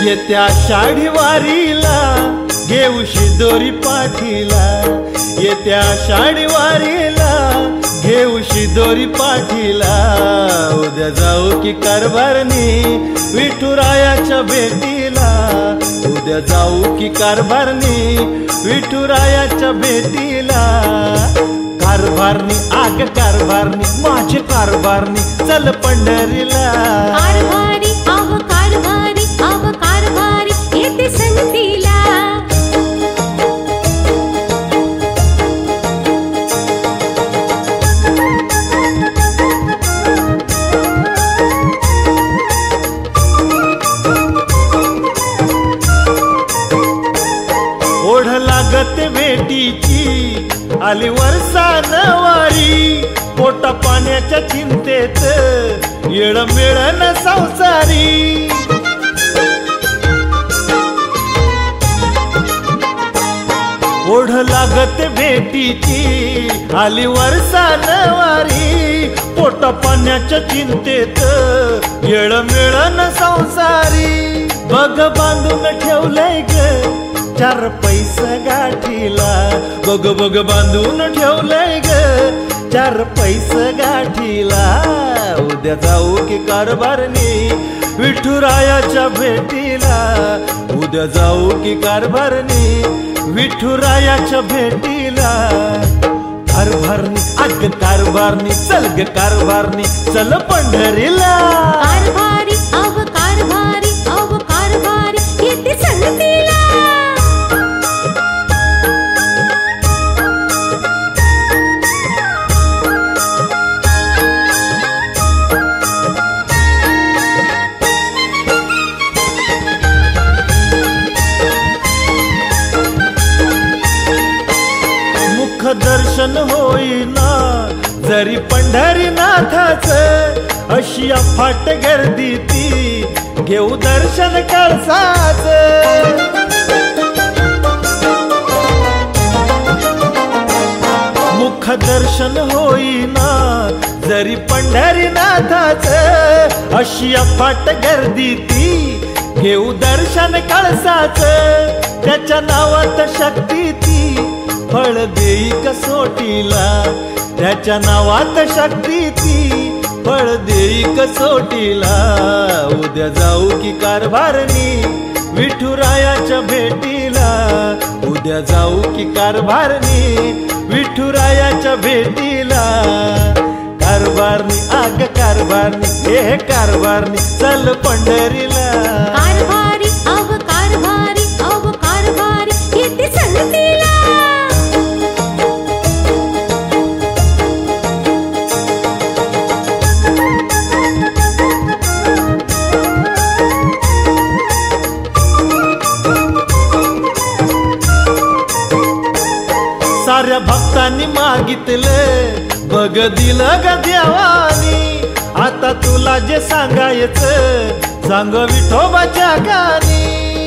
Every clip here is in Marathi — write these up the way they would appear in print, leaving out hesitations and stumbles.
येत्या आषाढी वारीला घेऊशी दोरी पाठीला, येत्या आषाढी वारीला घेऊशी दोरी पाठीला. उद्या जाऊ की कारभारनी विठुरायाच्या भेटीला, उद्या जाऊ की कारभारनी विठुरायाच्या भेटीला. कारभारनी आग कारभारनी माझे कारभारनी चल पंढरीला. कारभारी आव कारभारी येते संगतीला. ओढ लागत भेटीची आली वर्षान वारी, पोटा पाण्याच्या चिंतेत येळ मिळन संसारी. ओढ लागत भेटीची आली वर्षान वारी, पोटा पाण्याच्या चिंतेत येळ मिळन संसारी. बघ बांधून ठेवलंय ग चार पैसे गाठीला, बघ बघ बांधून ठेवलंय ग चार पैसे गाठीला. उद्या जाऊ की कारभारनी विठुरायाच्या भेटीला, उद्या जाऊ की कारभारनी विठुरायाच्या भेटीला. कारभारनी अग कारभारनी चल ग कारभारनी चल पंढरीला. कारभारी आव कारभारी येते संगतीला. दर्शन होईना जरी पंढरीनाथाच, अशी अफाट गर्दी ती घेऊ दर्शन कळसाच. मुख दर्शन होईना जरी पंढरीनाथाच, अशी अफाट गर्दी ती घेऊ दर्शन कळसाच. त्याच्या नावात शक्ती ती फळ देई कसोटीला, त्याच्या नावात शक्ती ती फळ देई कसोटीला. उद्या जाऊ की कारभारनी विठुरायाच्या भेटीला, उद्या जाऊ की कारभारनी विठुरायाच्या भेटीला. कारभारनी आग कारभारनी हे कारभारनी चल पंढरीला. कारभारी आव कारभारी येते संगतीला. साऱ्या भक्तांनी मागितलं बघ दिलं ग देवानी, आता तुला जे सांगायचं सांग विठोबाच्या गाणी.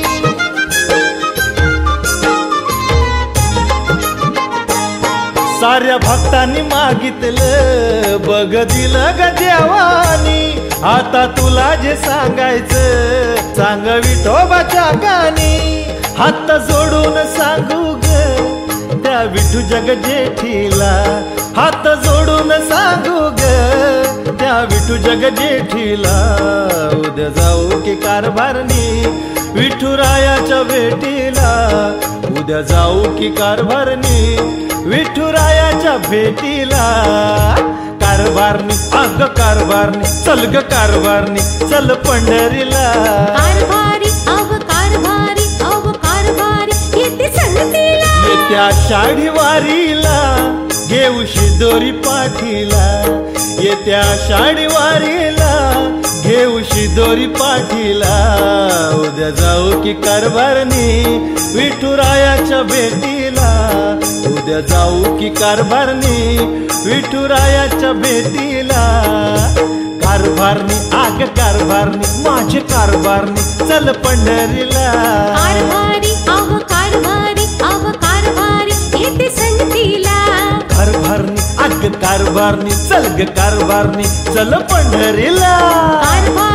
साऱ्या भक्तांनी मागितलं बघ दिलं ग देवानी, आता तुला जे सांगायचं सांग विठोबाच्या गाणी. हात जोडून सांगू ग त्या विठू जग जेठीला, हात जोडून सांगू ग त्या विठू जग जेठीला. उद्या जाऊ की कारभारनी विठुरायाच्या भेटीला, उद्या जाऊ की कारभारनी विठुरायाच्या भेटीला. कारभारनी अग कारभारनी चल ग कारभारनी चल पंढरीला. कारभारी आव कारभारी येते संगतीला. येत्या आषाढी वारीला घेऊशी दोरी पाठीला, येत्या आषाढी वारीला घेऊशी दोरी पाठीला. उद्या जाऊ की कारभारनी विठुरायाच्या भेटीला, उद्या जाऊ की कारभारनी विठुरायाच्या भेटीला. कारभारनी आग कारभारनी माझे कारभारनी चल पंढरीला. कारभारी आव कारभारी येते संगतीला. कारभारनी अग कारभारनी चल ग कारभारनी चल पंढरीला. कारभारी